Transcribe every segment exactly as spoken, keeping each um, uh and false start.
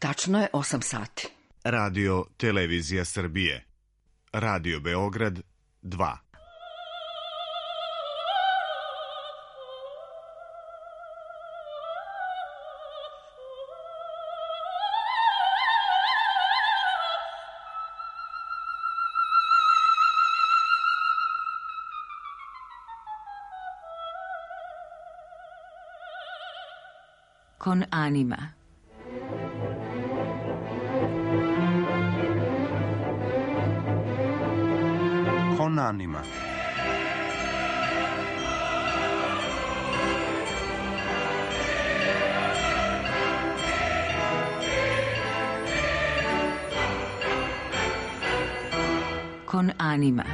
Tačno je osam sati. Radio Televizija Srbije. Radio Beograd dva. Con anima. Con anima. Con anima.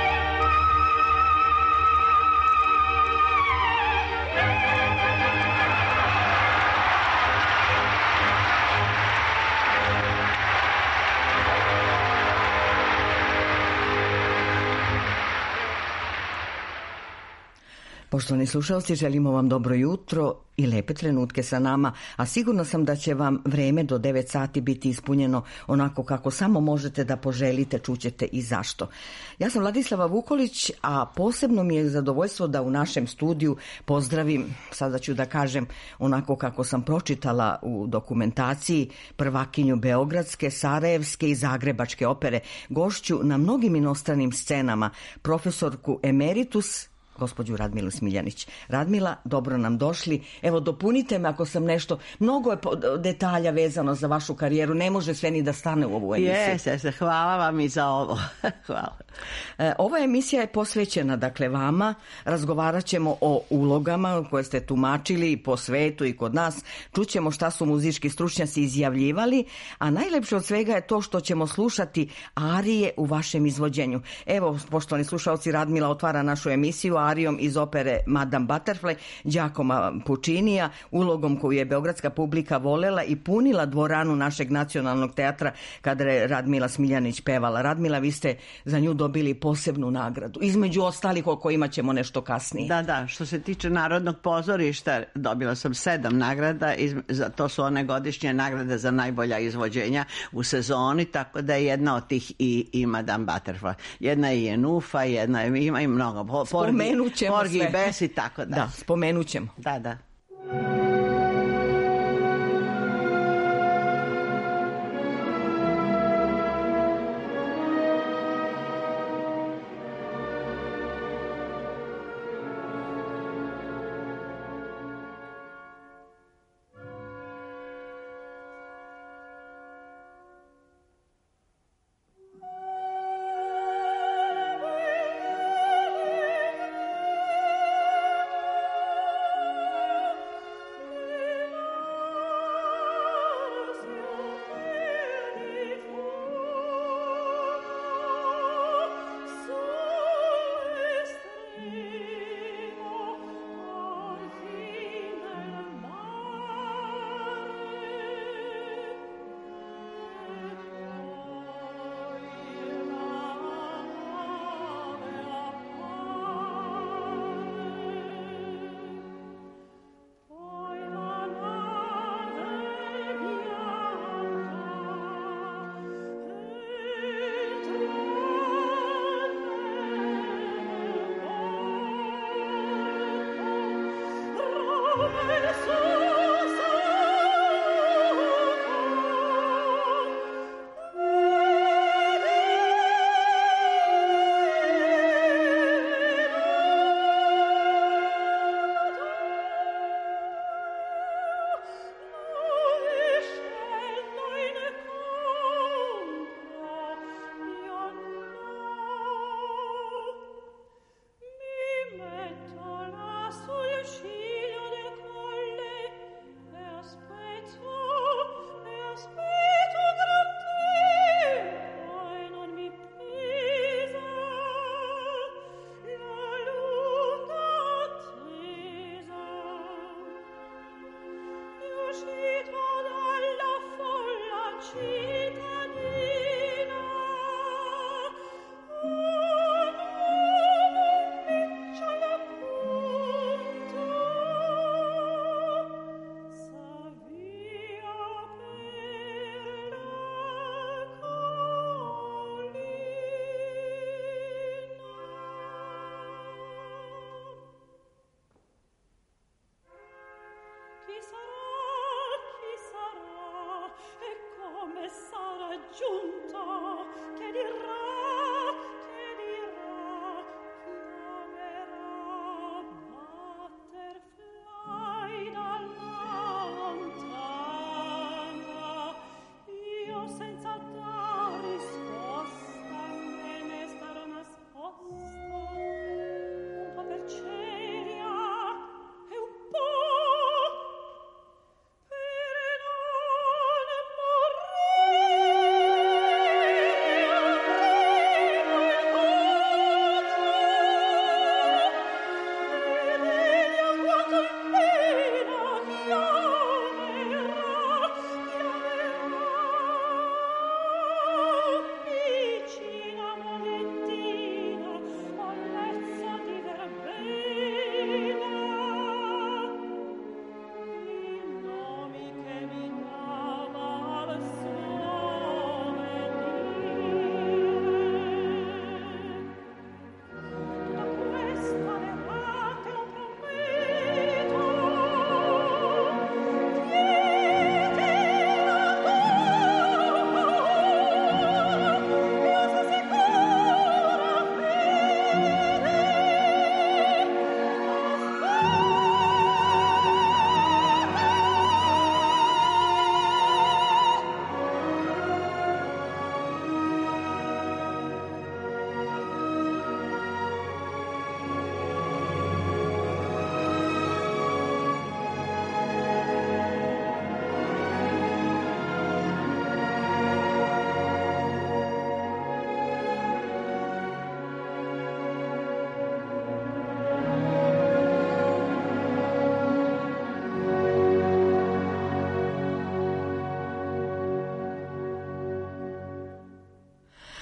Poštovani slušalci, želimo vam dobro jutro i lepe trenutke sa nama, a sigurno sam da će vam vreme do devet sati biti ispunjeno onako kako samo možete da poželite, čućete i zašto. Ja sam Vladislava Vukolić, a posebno mi je zadovoljstvo da u našem studiju pozdravim, sada ću da kažem onako kako sam pročitala u dokumentaciji, prvakinju Beogradske, Sarajevske i Zagrebačke opere, gošću na mnogim inostranim scenama, profesorku emeritus, gospođu Radmilu Smiljanić. Radmila, dobro nam došli. Evo, dopunite me ako sam nešto, mnogo je detalja vezano za vašu karijeru, ne može sve ni da stane u ovu emisiju. Jeste, jeste, hvala vam i za ovo. Hvala. E, ova emisija je posvećena, dakle, vama. Razgovarat ćemo o ulogama koje ste tumačili po svetu i kod nas. Čućemo šta su muzički stručnjaci izjavljivali, a najlepše od svega je to što ćemo slušati arije u vašem izvođenju. Evo, poštovani slušalci, Radmila otvara našu emisiju arijom iz opere Madame Butterfly Giacoma Puccinija, ulogom koju je beogradska publika volela i punila dvoranu našeg nacionalnog teatra kada je Radmila Smiljanić pevala. Radmila, vi ste za nju dobili posebnu nagradu, između ostalih o kojima ćemo nešto kasnije. Da, da, što se tiče Narodnog pozorišta, dobila sam sedam nagrada, to su one godišnje nagrade za najbolja izvođenja u sezoni, tako da je jedna od tih i, i Madame Butterfly. Jedna je Jenufa, jedna je, ima i mnogo. Spomenut ćemo Porgi sve. I Bes i tako da. Da, spomenut ćemo. Da, da.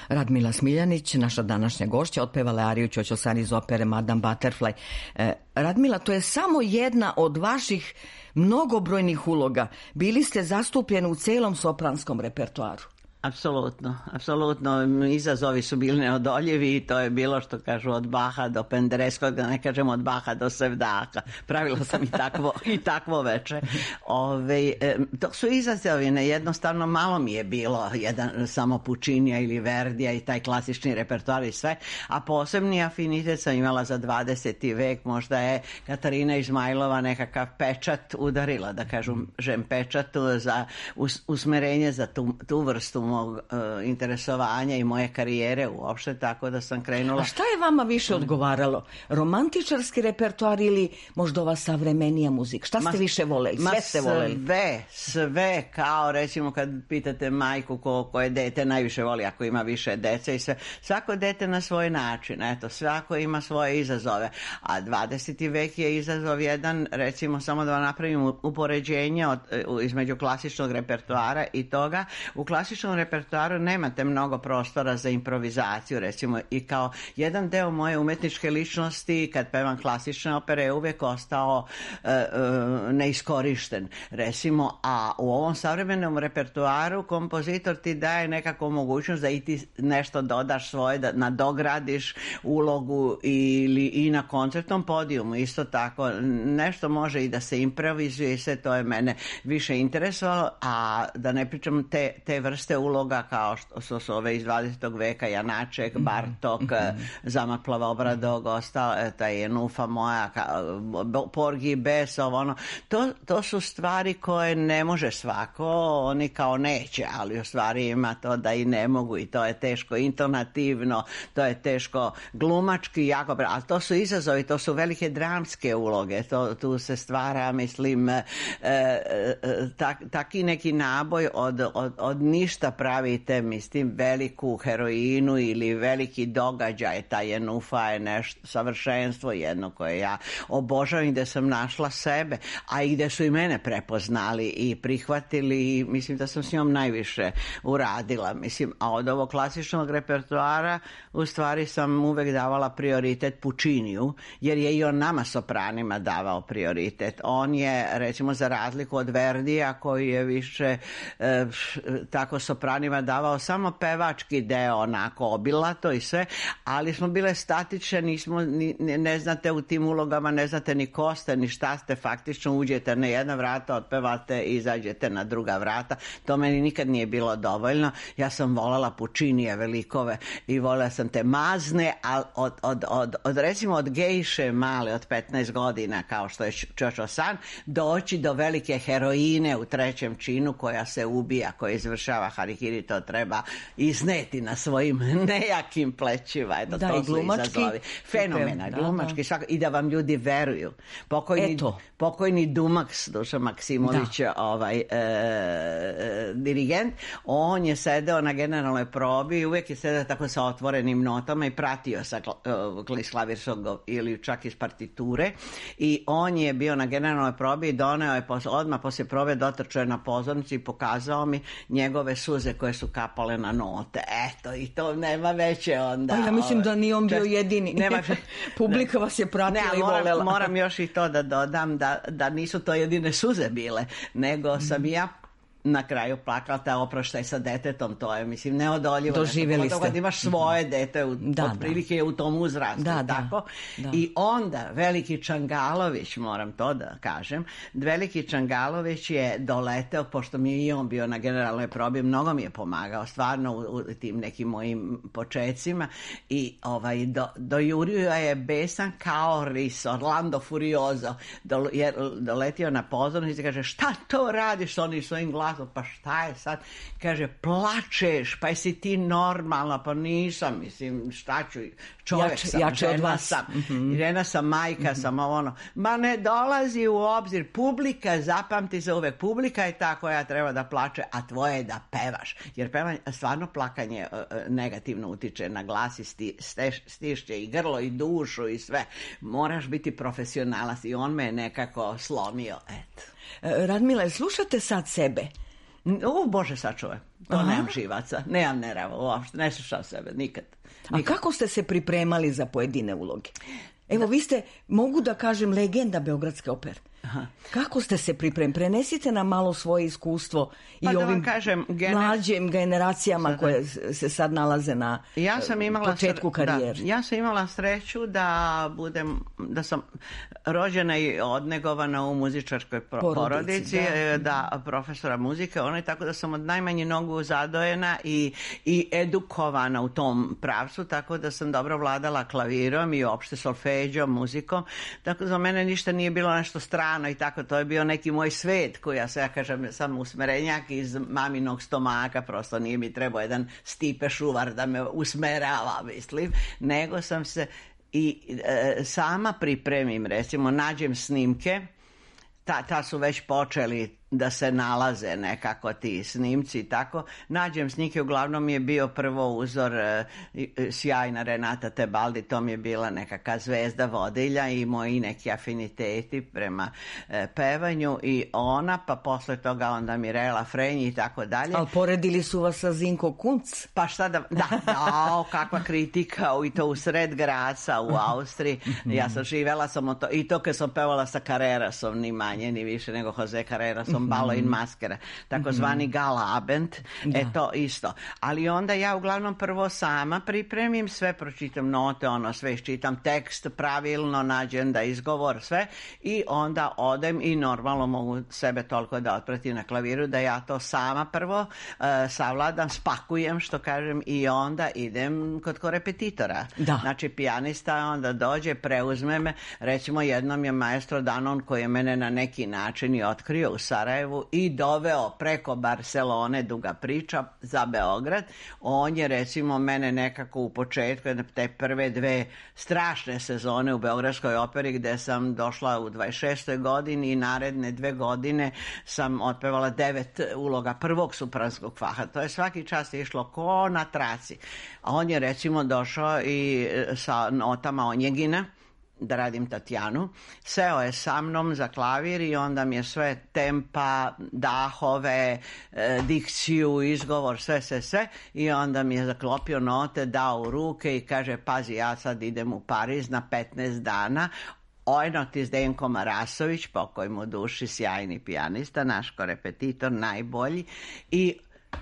Radmila Smiljanić, naša današnja gošća, otpevala ariju Ćoćosan iz opere Madame Butterfly. E, Radmila, to je samo jedna od vaših mnogobrojnih uloga. Bili ste zastupljeni u celom sopranskom repertoaru. Apsolutno, apsolutno. Izazovi su bili neodoljivi i to je bilo, što kažu, od Baha do Pendereskog, da ne kažem od Baha do Sevdaka. Pravila sam i takvo, i takvo veče. Ove, to su izazovi, ne, jednostavno malo mi je bilo jedan samo Pučinija ili Verdija i taj klasični repertoar i sve, a posebni afinitet sam imala za dvadeseti vek. Možda je Katarina Izmajlova nekakav pečat udarila, da kažem, žem pečatu za us, usmerenje za tu, tu vrstu mog uh, interesovanja i moje karijere uopšte, tako da sam krenula. A šta je vama više odgovaralo? Romantičarski repertoar ili možda ova savremenija muzika? Šta ste ma, više voleli? Sve ma ste voleli? Sve, sve, kao recimo kad pitate majku ko, koje dete najviše voli, ako ima više dece i sve. Svako dete na svoj način, eto, svako ima svoje izazove. A dvadeseti vek je izazov jedan, recimo samo da vam napravim upoređenje od, između klasičnog repertoara i toga. U klasičnom repertoaru nemate mnogo prostora za improvizaciju, recimo, i kao jedan deo moje umetničke ličnosti kad pevam klasične opere je uvijek ostao uh, uh, neiskorišten, recimo, a u ovom savremenom repertoaru kompozitor ti daje nekako mogućnost da i ti nešto dodaš svoje, da nadogradiš ulogu ili i na koncertnom podijumu isto tako, nešto može i da se improvizuje i sve to je mene više interesovalo, a da ne pričam te, te vrste uloga kao što su ove iz dvadesetog veka, Janaček, Bartok, mm-hmm. Zamaklava Obradog, ostala, taj Jenufa moja, Porgi, Besov, ono. To, to su stvari koje ne može svako, oni kao neće, ali u stvari ima to da i ne mogu i to je teško intonativno, to je teško glumački, jako, ali to su izazovi, to su velike dramske uloge, to, tu se stvara, mislim, e, e, tak, taki neki naboj od, od, od ništa pravite, mislim, veliku heroinu ili veliki događaj. Ta Jenufa je nešto, savršenstvo jedno koje ja obožavam i gde sam našla sebe, a i gde su i mene prepoznali i prihvatili i mislim da sam s njom najviše uradila. Mislim, a od ovog klasičnog repertoara u stvari sam uvek davala prioritet Pučiniju, jer je i on nama sopranima davao prioritet. On je, recimo, za razliku od Verdija koji je više e, tako sopranima davao samo pevački deo, onako obilato i sve, ali smo bile statične, nismo, ni, ne znate u tim ulogama, ne znate ni ko ste, ni šta ste, faktično uđete na jedna vrata, otpevate i izađete na druga vrata. To meni nikad nije bilo dovoljno. Ja sam voljela Pučinije velikove i voljela sam te mazne, ali od, od, od, od recimo od gejše male, od petnaest godina, kao što je Ćoćosan, doći do velike heroine u trećem činu koja se ubija, koja izvršava harikiri, to treba izneti na svojim nejakim plećima. Eto, da, to i glumački. Fenomena, da, glumački. Da. I da vam ljudi veruju. Pokojni, pokojni Dumaks, Dušan Maksimović, ovaj, e, e, dirigent, on je sedeo na generalnoj probi i uvijek je sedeo tako sa otvorenim notama i pratio sa iz klavirskog ili čak iz partiture i on je bio na generalnoj probi i doneo je pos, odmah poslije probe dotrčao je na pozornicu i pokazao mi njegove suze koje su kapale na note. Eto, i to nema veće onda. Pa ja mislim da nije on bio jedini. Nema, publika vas je pratila ne, i moram, volela. Moram još i to da dodam da, da nisu to jedine suze bile, nego sam ja na kraju plakala, ta oproštaj sa detetom, to je, mislim, neodoljivo. Doživjeli ste. Kad imaš svoje dete, u, da, otprilike je u tom uzrastu. Da, tako. Da. I onda veliki Čangalović, moram to da kažem, veliki Čangalović je doleteo, pošto mi je i on bio na generalnoj probi, mnogo mi je pomagao, stvarno u, u tim nekim mojim počecima i ovaj, do, dojurio je besan kao ris, Orlando Furioso, do, jer doletio na pozornici i kaže, šta to radiš s onim svojim glasom? Pa šta je sad? Kaže, plačeš, pa jesi ti normalna? Pa nisam, mislim, šta ću, čovjek jače, sam, jače žena sam, mm-hmm. žena sam, majka mm-hmm. sam, ono. Ma ne dolazi u obzir, publika, zapamti se uvek, publika je ta koja treba da plače, a tvoje je da pevaš. Jer pevanje, stvarno plakanje uh, negativno utiče na glas i sti, steš, stišće i grlo i dušu i sve. Moraš biti profesionalac i on me je nekako slomio, eto. Radmila, slušate sad sebe? U, Bože sačuvaj, to Aha. nemam živaca, nemam nerava uopšte, ne slušam sebe, nikad. nikad. A kako ste se pripremali za pojedine uloge? Evo, vi ste, mogu da kažem, legenda Beogradske opere. Aha. Kako ste se pripremili? Prenesite nam malo svoje iskustvo pa i ovim kažem, gener... mlađim generacijama sada, koje se sad nalaze na ja sam imala početku karijere. Da, ja sam imala sreću da budem, da sam rođena i odnegovana u muzičarskoj porodici, porodici da. da profesora muzike, ono je tako da sam od najmanje nogu zadojena i, i edukovana u tom pravcu, tako da sam dobro vladala klavirom i opšte solfeđom, muzikom, tako da za mene ništa nije bilo nešto strano i tako, to je bio neki moj svet koji ja se, ja kažem, sam usmerenjak iz maminog stomaka, prosto nije mi trebao jedan Stipe Šuvar da me usmerava, mislim, nego sam se i e, sama pripremim, recimo, nađem snimke, ta, ta su već počeli da se nalaze nekako ti snimci i tako. Nađem snike, uglavnom je bio prvo uzor e, sjajna Renata Tebaldi, to mi je bila nekakva zvezda vodilja i moji neki afiniteti prema e, pevanju i ona, pa posle toga onda Mirela Frenji i tako dalje. Ali poredili su vas sa Zinko Kunc? Pa šta da, da, da kakva kritika i to u sred Graca u Austriji. Ja sam živela sam to, i to kad sam pevala sa Carrerasom, ni manje ni više nego Jose Carrerasom, Balo in Maskera, takozvani Gala Abend, e to isto. Ali onda ja uglavnom prvo sama pripremim, sve pročitam note, ono sve iščitam tekst, pravilno nađem da izgovor, sve i onda odem i normalno mogu sebe toliko da otpratim na klaviru da ja to sama prvo uh, savladam, spakujem što kažem i onda idem kod korepetitora. Da. Znači pijanista onda dođe, preuzme me, recimo jednom je maestro Danon koji je mene na neki način i otkrio u Sarajevu i doveo preko Barcelone, duga priča, za Beograd. On je recimo mene nekako u početku, te prve dve strašne sezone u Beogradskoj operi gde sam došla u dvadeset šestoj godini i naredne dve godine sam otpevala devet uloga prvog sopranskog faha. To je svaki čas išlo ko na traci. A on je recimo došao i sa notama Onjegina da radim Tatjanu, seo je sa mnom za klavir i onda mi je sve tempa, dahove, e, dikciju, izgovor, sve, sve, sve i onda mi je zaklopio note, dao u ruke i kaže, pazi, ja sad idem u Pariz na petnaest dana, Ojnoti Zdenko Marasović, pokoj mu duši, sjajni pijanista, naš korepetitor, najbolji i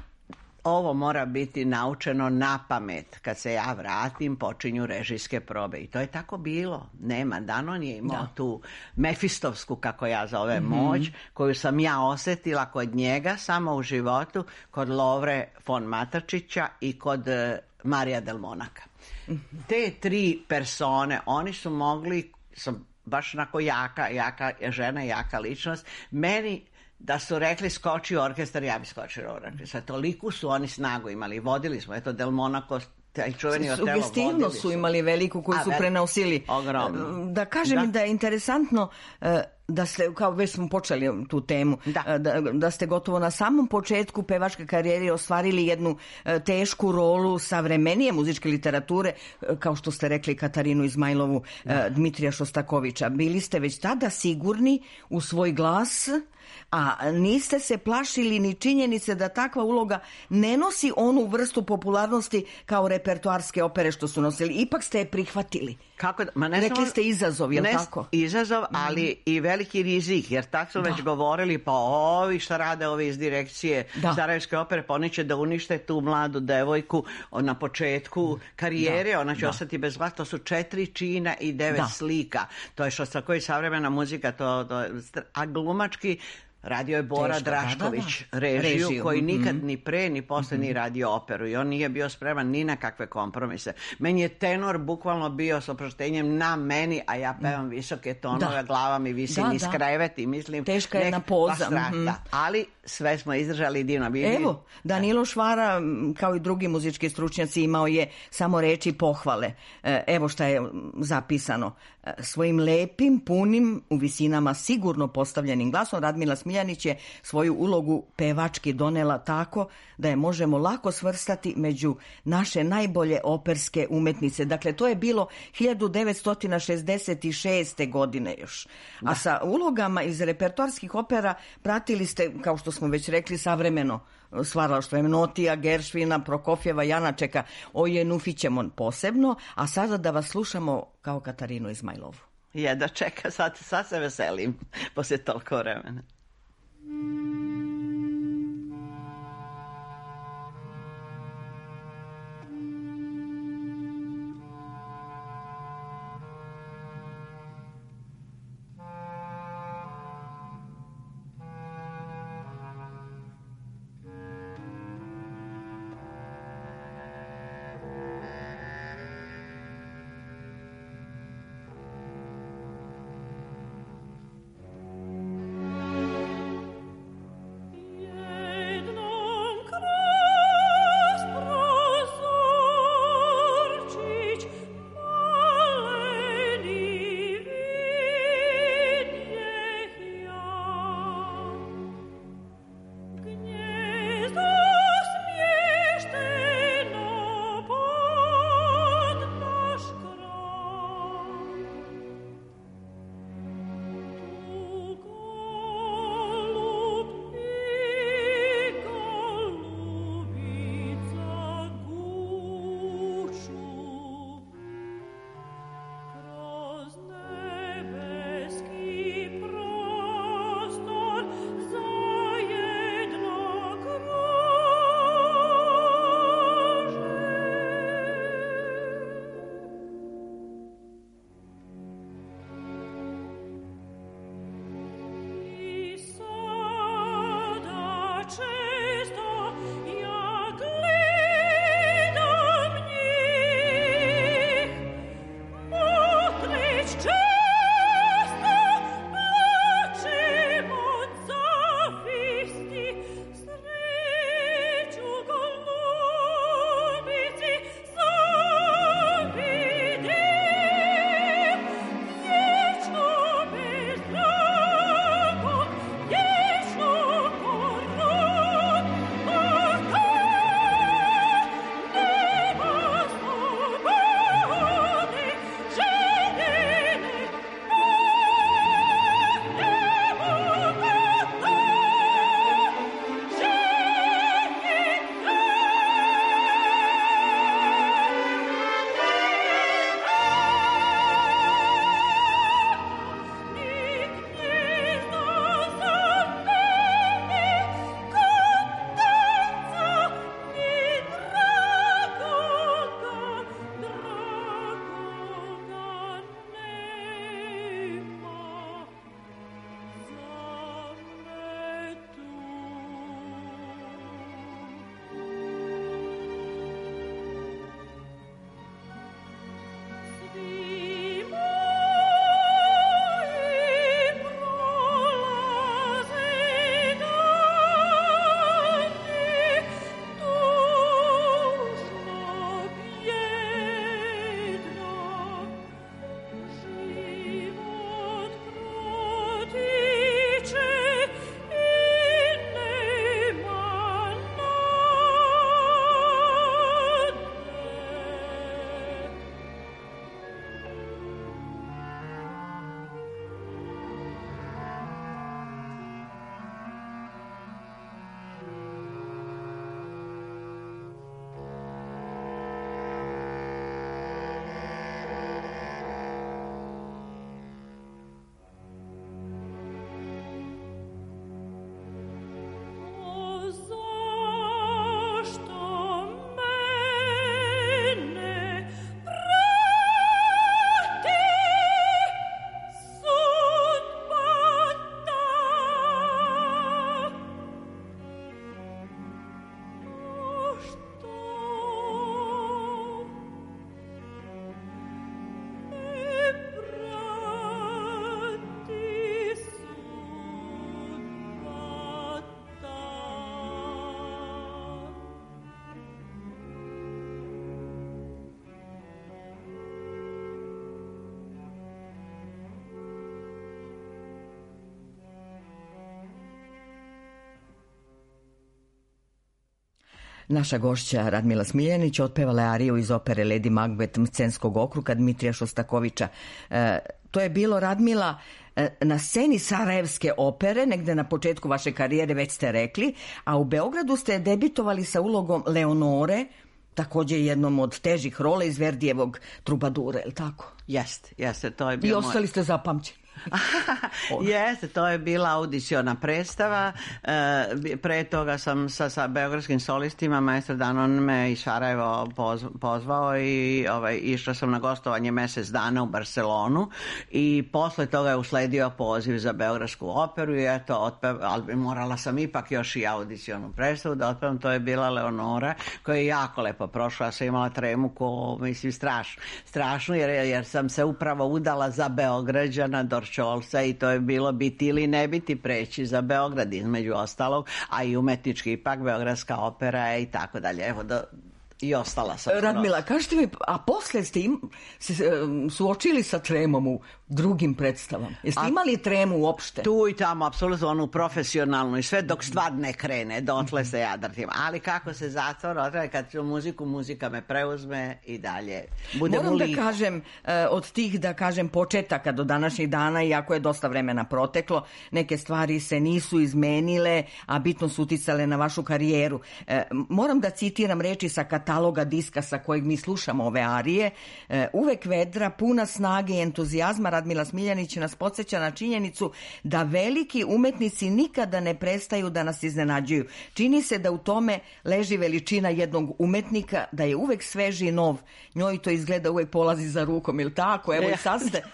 ovo mora biti naučeno na pamet. Kad se ja vratim, počinju režijske probe. I to je tako bilo. Nema. Danon je imao da. tu mefistovsku, kako ja zovem, mm-hmm. moć, koju sam ja osetila kod njega samo u životu, kod Lovre von Matačića i kod uh, Marija del Monaka. Mm-hmm. Te tri persone, oni su mogli, sam baš onako jaka, jaka žena, jaka ličnost, meni da su rekli skoči u orkestar, ja bi skočila u orkestar. Toliko su oni snagu imali. Vodili smo, eto, Del Monaco, taj čuveni Otelo, vodili su. Sugestivno su imali veliku koju A, su prenosili. Ogromno. Da kažem da. da je interesantno da ste, kao već smo počeli tu temu, da. Da, da ste gotovo na samom početku pevačke karijere ostvarili jednu tešku rolu savremenije muzičke literature, kao što ste rekli Katarinu Izmajlovu, da. Dmitrija Šostakovića. Bili ste već tada sigurni u svoj glas, a niste se plašili ni činjenice da takva uloga ne nosi onu vrstu popularnosti kao repertoarske opere što su nosili. Ipak ste je prihvatili. Kako da, ma ne Rekli samo, ste izazov, je li tako? Izazov, ali mm. i veliki rizik, jer tako su da. već govorili, pa ovi šta rade ovi iz direkcije da. Sarajevske opere, pa oni će da unište tu mladu devojku na početku karijere, da. ona će da. ostati bez vas. To su četiri čina i devet da. slika. To je Šostaković, savremena muzika, to, to, a glumački radio je Bora Teško, Drašković, da, da. Režiju, režiju, koji nikad mm-hmm. ni pre ni posle mm-hmm. ni radio operu i on nije bio spreman ni na kakve kompromise. Meni je tenor bukvalno bio s oproštenjem na meni, a ja pevam visoke tonove, da. glava mi visi niz da, da. krevet i mislim... Teška jedna poza. Mm-hmm. Ali sve smo izdržali divno. Bili. Evo, Danilo Švara, kao i drugi muzički stručnjaci, imao je samo reči pohvale. Evo šta je zapisano. Svojim lepim, punim, u visinama sigurno postavljenim glasom Radmila Smiljanec Smiljanić je svoju ulogu pevački donela tako da je možemo lako svrstati među naše najbolje operske umetnice. Dakle, to je bilo hiljadu devetsto šezdeset šeste. godine još. A sa ulogama iz repertoarskih opera pratili ste, kao što smo već rekli, savremeno stvaralaštvo Notija, Geršvina, Prokofjeva, Janačeka, o Jenufićemon posebno, a sada da vas slušamo kao Katarinu Izmajlovu. Jedva čeka, sad, sad se veselim poslije toliko vremena. Naša gošća Radmila Smiljanić otpevala je ariju iz opere Lady Macbeth Mcenskog okruga Dmitrija Šostakovića. E, to je bilo, Radmila, na sceni Sarajevske opere, negde na početku vaše karijere, već ste rekli, a u Beogradu ste debitovali sa ulogom Leonore, također jednom od težih rola iz Verdijevog Trubadura, je li tako? Jeste, jeste, to je bilo. I ostali ste zapamćeni. Jeste, to je bila audiciona predstava. E, pre toga sam sa, sa beogradskim solistima, maestro Danon me iz Sarajeva poz, pozvao i ovaj, išla sam na gostovanje mesec dana u Barcelonu i posle toga je usledio poziv za beogradsku operu i eto, otpev, ali morala sam ipak još i audicionu predstavu da otpevam. To je bila Leonora, koja je jako lepo prošla. Ja sam imala tremu ko, mislim, strašno, strašno jer, jer sam se upravo udala za Beograđana Dorčolca i to je bilo biti ili ne biti, preći za Beograd između ostalog, a i umetnički ipak Beogradska opera i tako dalje. Evo da i ostala sam. Radmila, kažete mi, a posle ste im, se suočili sa tremom u drugim predstavama? Jeste a, imali tremu uopšte? Tu i tamo, apsolutno onu profesionalnu i sve dok stvar ne krene, dotle se ja drtim. Ali kako se zatvor otraje, kad ću muziku, muzika me preuzme i dalje. Budem Moram lik. da kažem, od tih, da kažem, početaka do današnjih dana, iako je dosta vremena proteklo, neke stvari se nisu izmenile, a bitno su uticale na vašu karijeru. Moram da citiram reči sa kataloga diska sa kojeg mi slušamo ove arije. Uvek vedra, puna snage i entuzijazma, Radmila Smiljanić nas podsjeća na činjenicu da veliki umetnici nikada ne prestaju da nas iznenađuju. Čini se da u tome leži veličina jednog umetnika, da je uvek sveži i nov. Njoj to izgleda uvek polazi za rukom, ili tako? Evo i sad ste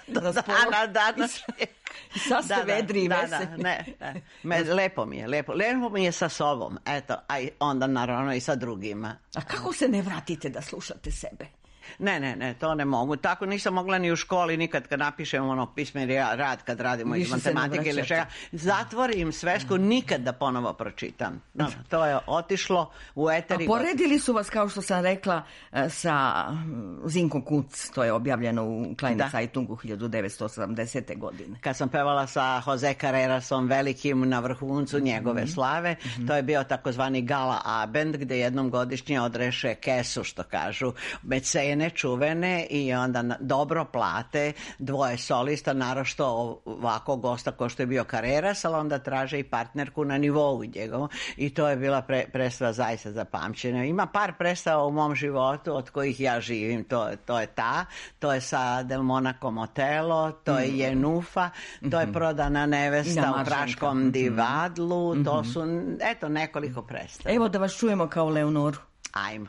i sad ste vedri i veseli. Da, ne, ne. Me, lepo mi je, lepo. Lepo mi je sa sobom, eto, a onda naravno i sa drugima. A kako se ne vratite da slušate sebe? Ne, ne, ne, to ne mogu. Tako nisam mogla ni u školi nikad kad napišem ono pismeni rad, kad radimo iz matematike ili čega. Zatvorim svesku, nikad da ponovo pročitam. No, to je otišlo u eteri. A poredili su vas, kao što sam rekla, sa Zinkom Kunc, to je objavljeno u Kleine Zeitungu hiljadu devetsto sedamdesete. godine. Kad sam pevala sa Jose Carrerasom, velikim na vrhuncu njegove slave, mm-hmm. to je bio takozvani Gala Abend, gde jednom godišnje odreše kesu, što kažu, mecene čuvene i onda dobro plate dvoje solista, narošto ovako gosta ko što je bio Carreras, ali onda traže i partnerku na nivou njegovom i to je bila pre, predstava zaista zapamćena. Ima par predstava u mom životu od kojih ja živim, to, to je ta, to je sa Del Monaco Motelo, to je Jenufa, to je Prodana nevesta u Praškom divadlu, to su, eto, nekoliko predstava. Evo da vas čujemo kao Leonoru. Ajmo.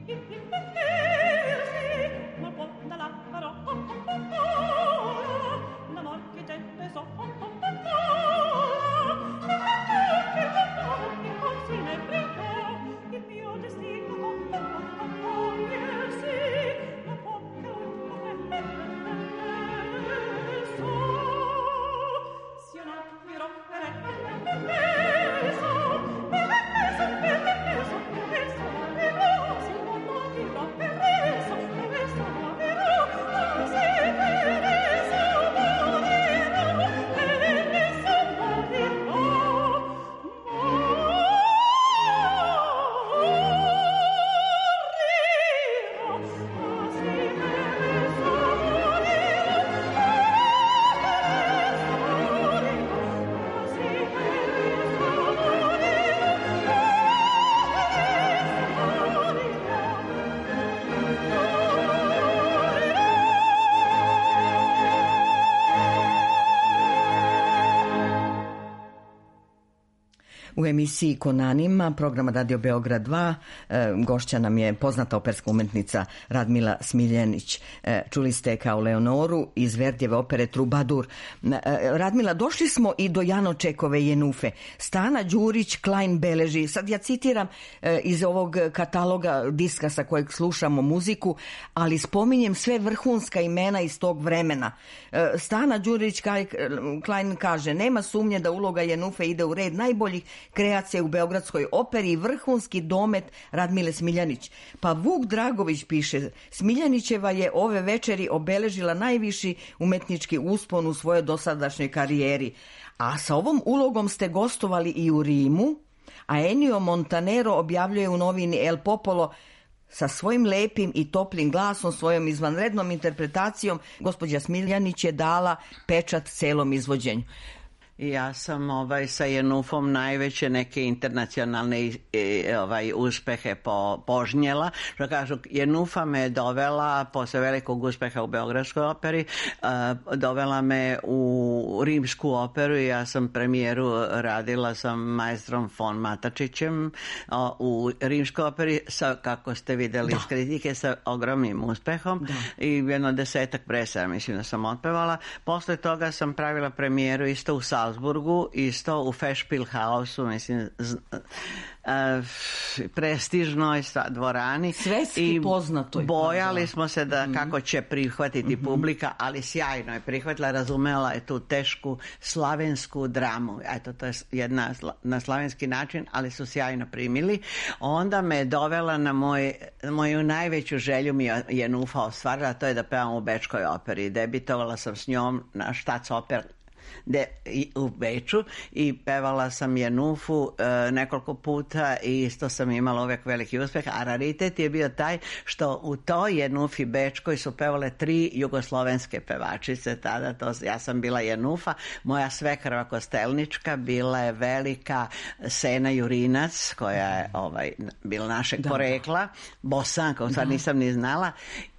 U emisiji Kon Anima, programa Radio Beograd dva, e, gošća nam je poznata operska umetnica Radmila Smiljanić. E, čuli ste kao Leonoru iz Verdijeve opere Trubadur. E, Radmila, došli smo i do Janočekove Jenufe. Stana Đurić Klein beleži, sad ja citiram e, iz ovog kataloga diska sa kojeg slušamo muziku, ali spominjem sve vrhunska imena iz tog vremena. E, Stana Đurić Klein kaže: nema sumnje da uloga Jenufe ide u red najboljih kreacija u Beogradskoj operi i vrhunski domet Radmile Smiljanić. Pa Vuk Dragović piše: Smiljanićeva je ove večeri obeležila najviši umetnički uspon u svojoj dosadašnjoj karijeri. A sa ovom ulogom ste gostovali i u Rimu, a Ennio Montanero objavljuje u novini El Popolo: sa svojim lepim i toplim glasom, svojom izvanrednom interpretacijom, gospođa Smiljanić je dala pečat celom izvođenju. Ja sam ovaj sa Jenufom najveće neke internacionalne i, i, ovaj uspehe po, požnjela. Što kažu, Jenufa me dovela posle velikog uspeha u Beogradskoj operi, uh, dovela me u Rimsku operu i ja sam premijeru radila sa maestrom von Matačićem uh, u Rimskoj operi sa, kako ste videli iz kritike, sa ogromnim uspehom. Da. I jedno desetak predstava mislim da sam otpevala. Posle toga sam pravila premijeru isto u Salzburgu, isto u Festspielhausu, mislim, z, uh, prestižnoj dvorani. Svetski poznatoj. Bojali smo se da kako će prihvatiti mm-hmm. publika, ali sjajno je prihvatila, razumela je tu tešku slavensku dramu. Eto, to je jedna na slavenski način, ali su sjajno primili. Onda me dovela na moj, moju najveću želju mi je Jenufa ostvarila, to je da pevam u Bečkoj operi. Debitovala sam s njom na Štac oper De, i, u Beču i pevala sam Jenufu e, nekoliko puta i isto sam imala uvijek veliki uspjeh, a raritet je bio taj što u toj Jenufi Bečkoj su pevale tri jugoslovenske pevačice tada, to, ja sam bila Jenufa, moja svekrva Kostelnička bila je velika Sena Jurinac koja je ovaj, bila našeg da, porekla, Bosanka, u stvari nisam ni znala,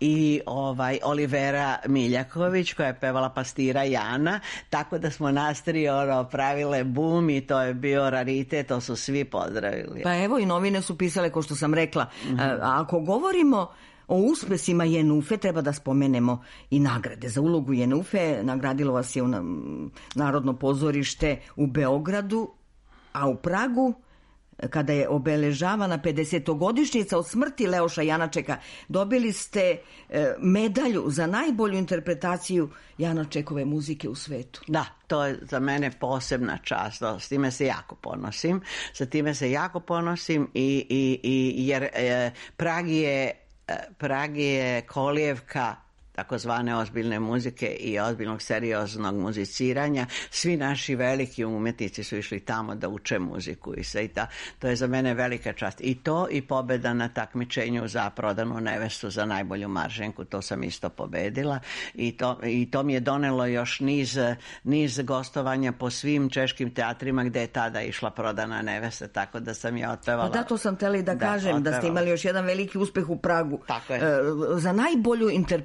i ovaj, Olivera Miljaković koja je pevala Pastira Jana, tako da smo nas tri ono, pravile bum i to je bio raritet, to su svi pozdravili. Pa evo i novine su pisale, kao što sam rekla. Mm-hmm. A ako govorimo o uspesima Jenufe, treba da spomenemo i nagrade. Za ulogu Jenufe nagradilo vas je u Narodno pozorište u Beogradu, a u Pragu, kada je obeležavana pedesetogodišnjica od smrti Leoša Janačeka, dobili ste e, medalju za najbolju interpretaciju Janačekove muzike u svetu. Da, to je za mene posebna čast. S time se jako ponosim. Sa time se jako ponosim i, i, i jer e, Prag je, Prag je kolijevka takozvane ozbiljne muzike i ozbiljnog serioznog muziciranja. Svi naši veliki umetnici su išli tamo da uče muziku i sve i ta. To je za mene velika čast. I to i pobeda na takmičenju za Prodanu nevestu za najbolju Marženku, to sam isto pobedila i to, i to mi je donelo još niz, niz gostovanja po svim češkim teatrima gde je tada išla Prodana nevesta, tako da sam je otpevala. Pa da, to sam teli da, da kažem, otpevala. Da ste imali još jedan veliki uspeh u Pragu. Tako je. E, za najbolju interpretaciju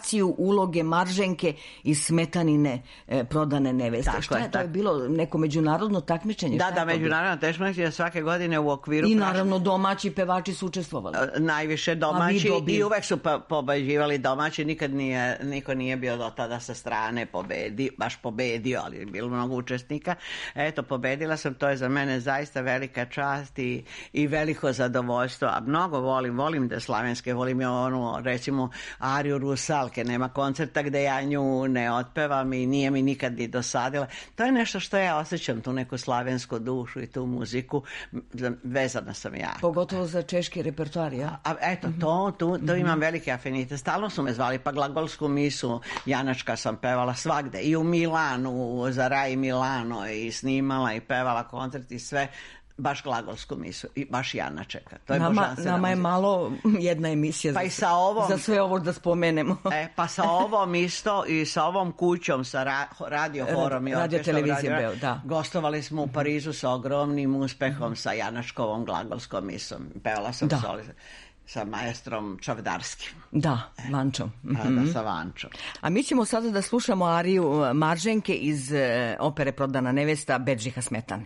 interpretaciju uloge Marženke iz Smetanine e, Prodane neveste. Tako Šta je, je, to tako. je bilo neko međunarodno takmičenje? Da, Šta da, je to bilo? međunarodno takmičenje svake godine u okviru... I praš- naravno domaći pevači su učestvovali. najviše A vi domaći dobili. i uvek su pa, pobeđivali domaći, nikad nije, niko nije bio do tada sa strane pobedi, baš pobedio, ali je bilo mnogo učesnika. Eto, pobedila sam, to je za mene zaista velika čast i, i veliko zadovoljstvo, a mnogo volim, volim da slavenske, volim je onu, recimo, ariju Rusalke, nema koncerta gde ja nju ne otpevam i nije mi nikad ni dosadila. To je nešto što ja osjećam, tu neku slavensku dušu i tu muziku, vezana sam ja. Pogotovo za češki repertoar, ja? A eto, to, tu, to imam velike afinite. Stalno su me zvali, pa glagolsku misu Janačka sam pevala svagde. I u Milanu, za Raj Milano, i snimala i pevala koncert i sve. Baš glagolsku misu i baš Janačeka. To je Nama, božanstvena nama je muzika. malo jedna emisija Pa za, i sa ovom- za sve ovo da spomenemo. E, pa sa ovom isto i sa ovom kućom, sa ra, radio horom i Radio orkestrom, televizije radio- Beo, da. Gostovali smo u Parizu sa ogromnim uspehom sa Janačkovom glagolskom misom. Pevala sam Da. soli sa maestrom Čavdarskim. Da, Vančom. A, da, sa Vančom. A mi ćemo sada da slušamo ariju Marženke iz e, opere Prodana nevesta Bedžiha Smetane.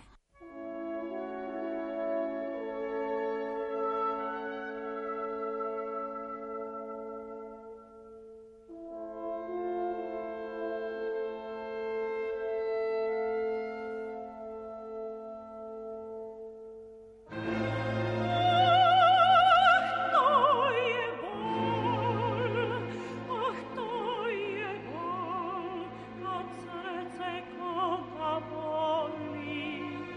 Ach, to je bol, kad srdce koga boli.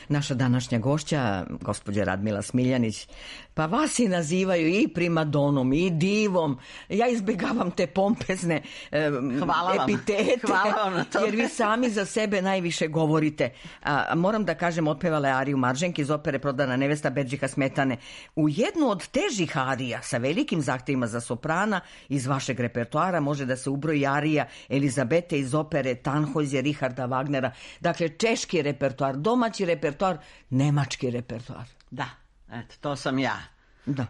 naša današnja gošća, gospođa Radmila Smiljanić. Pa vas i nazivaju i primadonom i divom. Ja izbjegavam te pompezne um, epitete. Hvala vam na tome. Jer vi sami za sebe najviše govorite. A, moram da kažem, otpevala je ariju Marženki iz opere Prodana nevesta Bedžika Smetane. U jednu od težih arija sa velikim zahtjevima za soprana iz vašeg repertoara može da se ubroji arija Elizabete iz opere Tannhäuser Richarda Wagnera. Dakle, češki repertoar, domaći repertoar, nemački repertoar. Da, eto, to sam ja. Da.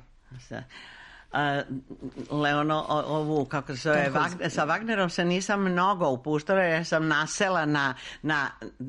Leono, ovu, kako se zove, Wagner, sa Wagnerom se nisam mnogo upuštala, jer sam nasela na, na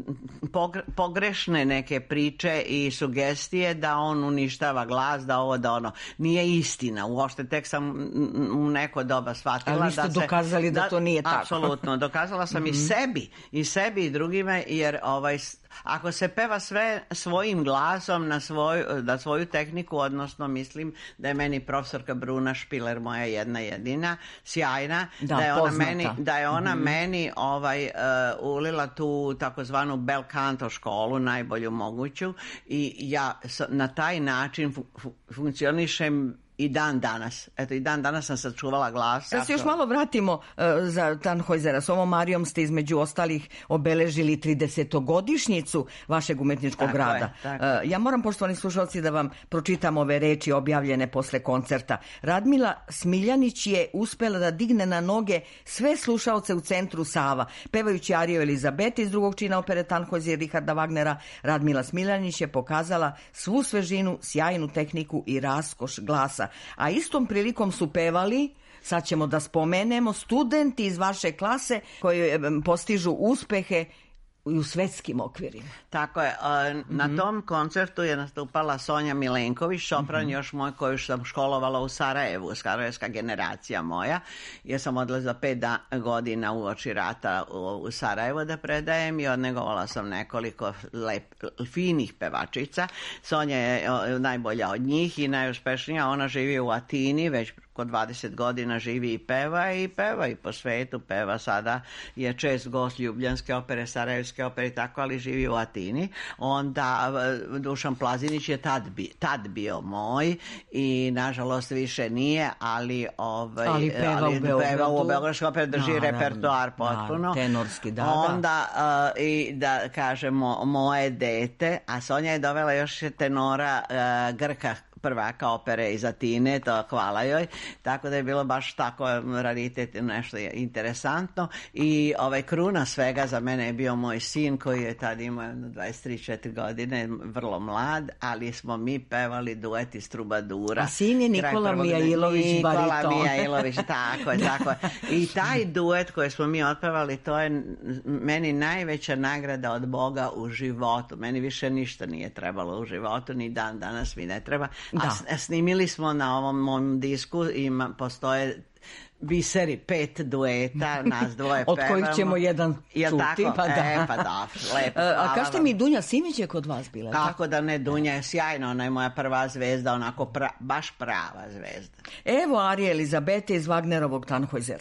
pogrešne neke priče i sugestije da on uništava glas, da ovo, da ono. Nije istina, uopšte tek sam u neko doba shvatila. Ali vi ste da se, dokazali da, da to nije tako. Apsolutno, dokazala sam mm-hmm. i sebi, i sebi i drugime, jer ovaj, ako se peva sve svojim glasom na svoju, na svoju tehniku, odnosno mislim da je meni profesorka Bruna Špiler moja jedna jedina, sjajna, da, da je ona poznata. meni, da je ona mm-hmm. meni ovaj, uh, ulila tu takozvanu bel canto školu, najbolju moguću, i ja na taj način fu- funkcionišem i dan danas. Eto, i dan danas sam sačuvala glas. Da se još malo vratimo uh, za Tannhäusera. S ovom arijom ste između ostalih obeležili tridesetogodišnjicu vašeg umetničkog tako rada. Je, tako. Uh, ja moram, poštovani slušalci, da vam pročitam ove reči objavljene posle koncerta. Radmila Smiljanić je uspela da digne na noge sve slušaoce u centru Sava. Pevajući ariju Elizabete iz drugog čina opere Tannhäuser Richarda Wagnera, Radmila Smiljanić je pokazala svu svežinu, sjajnu tehniku i raskoš glasa. A istom prilikom su pevali, sad ćemo da spomenemo, studenti iz vaše klase koji postižu uspehe i u svetskim okvirima. Tako je. Na mm-hmm. tom koncertu je nastupala Sonja Milenković, sopran mm-hmm. još moj koju sam školovala u Sarajevu, sarajevska generacija moja. Ja sam odlazila pet da, godina u oči rata u, u Sarajevo da predajem i odnegovala sam nekoliko lep, finih pevačica. Sonja je najbolja od njih i najuspešnija. Ona živi u Atini, već kod dvadeset godina živi i peva i peva i po svetu peva. Sada je čest gost Ljubljanske opere, Sarajevske opere i tako, ali živi u Atini. Onda Dušan Plazinić je tad, bi, tad bio moj i nažalost više nije, ali ovaj, ali peva ali, u Beogradu. Peva u Beogradskoj operi, drži no, repertoar potpuno. Da, tenorski, da, Onda uh, i da kažemo moje dete, a Sonja je dovela još tenora uh, Grka, prvaka opere iz Atine, to hvala joj, tako da je bilo baš tako raritet, nešto interesantno. I ovaj kruna svega za mene je bio moj sin koji je tad imao dvadeset tri četiri godine, vrlo mlad, ali smo mi pevali duet iz Trubadura. A sin je Nikola Mijailović bariton. Nikola Mijailović, tako je, tako je. I taj duet koji smo mi otpevali, to je meni najveća nagrada od Boga u životu. Meni više ništa nije trebalo u životu, ni dan danas mi ne treba. A snimili smo na ovom mom disku, ima, postoje biseri, pet dueta, nas dvoje od pevamo. Od kojih ćemo jedan čuti, tako? pa da. E, pa da, lepo. A kažete mi, Dunja Simić je kod vas bila? Kako tako? Da ne, Dunja je sjajna, ona je moja prva zvezda, onako pra, baš prava zvezda. Evo arije Elizabete iz Wagnerovog Tannhäusera.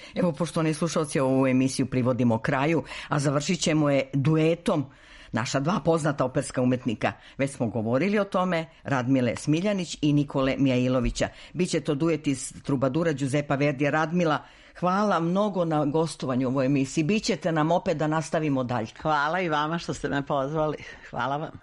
Evo, poštovani slušalci, ovu emisiju privodimo kraju, a završit ćemo je duetom naša dva poznata operska umetnika. Već smo govorili o tome, Radmile Smiljanić i Nikole Mijailovića. Biće to duet iz Trubadura Giuseppa Verdija. Radmila, hvala mnogo na gostovanju u ovoj emisiji. Bićete nam opet da nastavimo dalje. Hvala i vama što ste me pozvali. Hvala vam.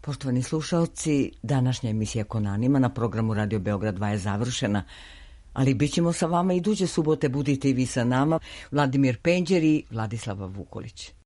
Poštovani slušalci, današnja emisija Kon Anima na programu Radio Beograd dva je završena, ali bit ćemo sa vama iduće subote, budite i vi sa nama. Vladimir Penđer i Vladislava Vukolić.